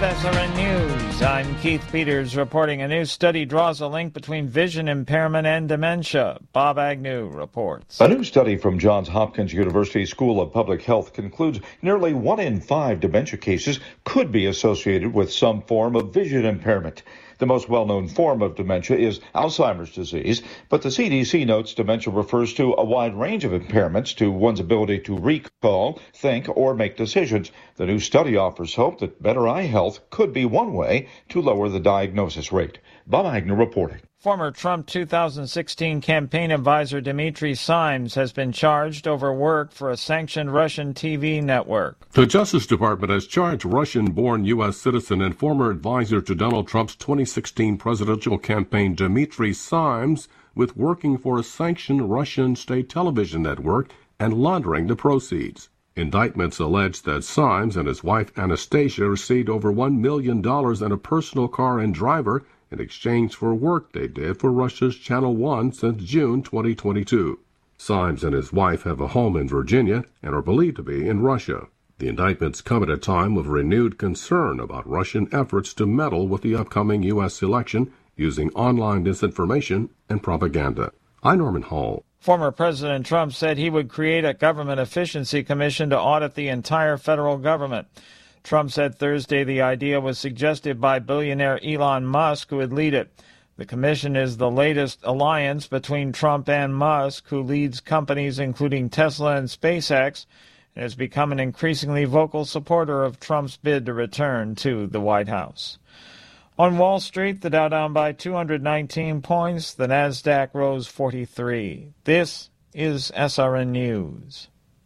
with SRN News. I'm Keith Peters reporting. A new study draws a link between vision impairment and dementia. Bob Agnew reports. A new study from Johns Hopkins University School of Public Health concludes nearly 1 in 5 dementia cases could be associated with some form of vision impairment. The most well-known form of dementia is Alzheimer's disease, but the CDC notes dementia refers to a wide range of impairments to one's ability to recall, think, or make decisions. The new study offers hope that better eye health could be one way to lower the diagnosis rate. Bob Agnew reporting. Former Trump 2016 campaign advisor Dimitri Simes has been charged over work for a sanctioned Russian TV network. The Justice Department has charged Russian-born U.S. citizen and former advisor to Donald Trump's 2016 presidential campaign Dimitri Simes with working for a sanctioned Russian state television network and laundering the proceeds. Indictments allege that Simes and his wife Anastasia received over $1 million and a personal car and driver in exchange for work they did for Russia's Channel One since June 2022. Simes and his wife have a home in Virginia and are believed to be in Russia. The indictments come at a time of renewed concern about Russian efforts to meddle with the upcoming U.S. election using online disinformation and propaganda. I'm Norman Hall. Former President Trump said he would create a government efficiency commission to audit the entire federal government. Trump said Thursday the idea was suggested by billionaire Elon Musk, who would lead it. The commission is the latest alliance between Trump and Musk, who leads companies including Tesla and SpaceX, and has become an increasingly vocal supporter of Trump's bid to return to the White House. On Wall Street, the Dow down by 219 points, the Nasdaq rose 43. This is SRN News.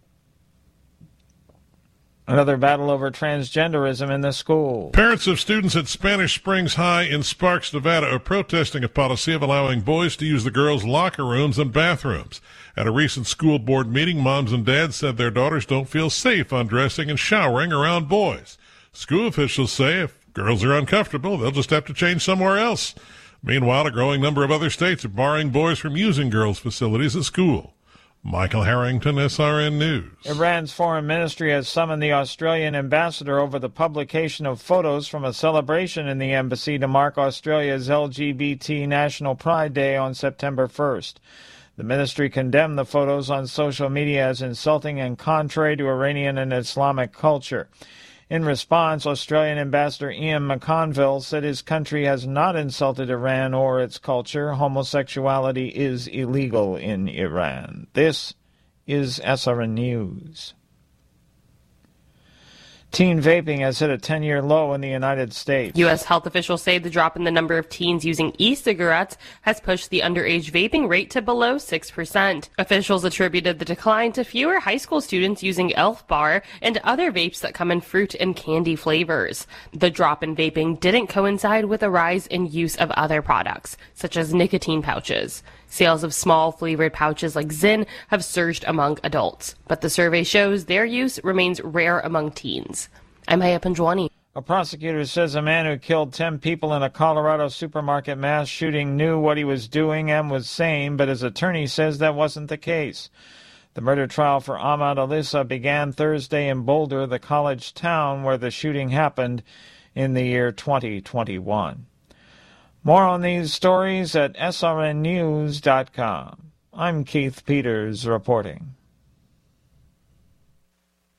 Another battle over transgenderism in the school. Parents of students at Spanish Springs High in Sparks, Nevada are protesting a policy of allowing boys to use the girls' locker rooms and bathrooms. At a recent school board meeting, moms and dads said their daughters don't feel safe undressing and showering around boys. School officials say if girls are uncomfortable, they'll just have to change somewhere else. Meanwhile, a growing number of other states are barring boys from using girls' facilities at school. Michael Harrington, SRN News. Iran's foreign ministry has summoned the Australian ambassador over the publication of photos from a celebration in the embassy to mark Australia's LGBT National Pride Day on September 1st. The ministry condemned the photos on social media as insulting and contrary to Iranian and Islamic culture. In response, Australian Ambassador Ian McConville said his country has not insulted Iran or its culture. Homosexuality is illegal in Iran. This is SRN News. Teen vaping has hit a 10-year low in the United States. U.S. health officials say the drop in the number of teens using e-cigarettes has pushed the underage vaping rate to below 6%. Officials attributed the decline to fewer high school students using Elf Bar and other vapes that come in fruit and candy flavors. The drop in vaping didn't coincide with a rise in use of other products, such as nicotine pouches. Sales of small flavored pouches like Zyn have surged among adults, but the survey shows their use remains rare among teens. I'm Haya Panjwani. A prosecutor says a man who killed 10 people in a Colorado supermarket mass shooting knew what he was doing and was sane, but his attorney says that wasn't the case. The murder trial for Ahmad Alissa began Thursday in Boulder, the college town where the shooting happened in the year 2021. More on these stories at srnnews.com. I'm Keith Peters reporting.